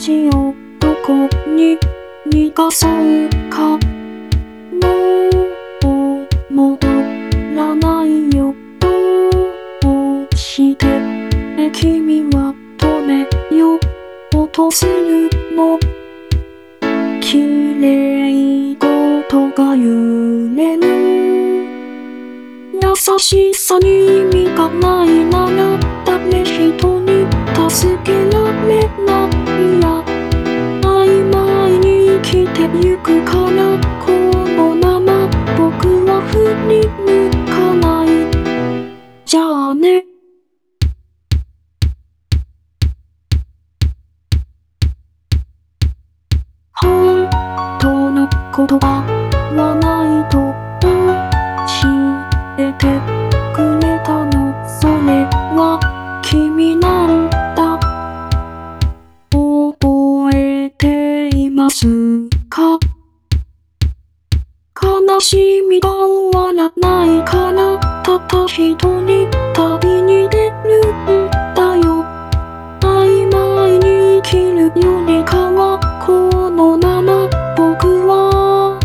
道をどこに逃がそうか。もう戻らないよ。どうして君は止めようとするの。綺麗事が揺れる。優しさに意味がないなら誰一人助けられないや。曖昧に生きてゆくからこのまま僕は振り向かない。じゃあね。本当の言葉はないと教えてくれたの。それは君なんだ。覚えていますか。悲しみが終わらないからたった一人旅に出るんだよ。曖昧に生きるよりかはこのまま僕は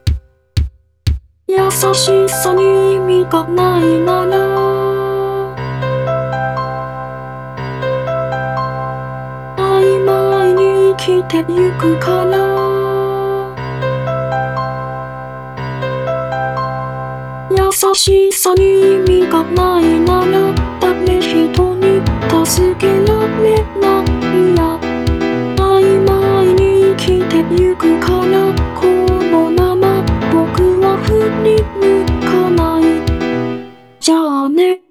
優しさに意味がないなら曖昧に生きてゆくから優しさに意味がないなら誰一人助けられないや。曖昧に生きてゆくからこのまま僕は振り向かない。じゃあね。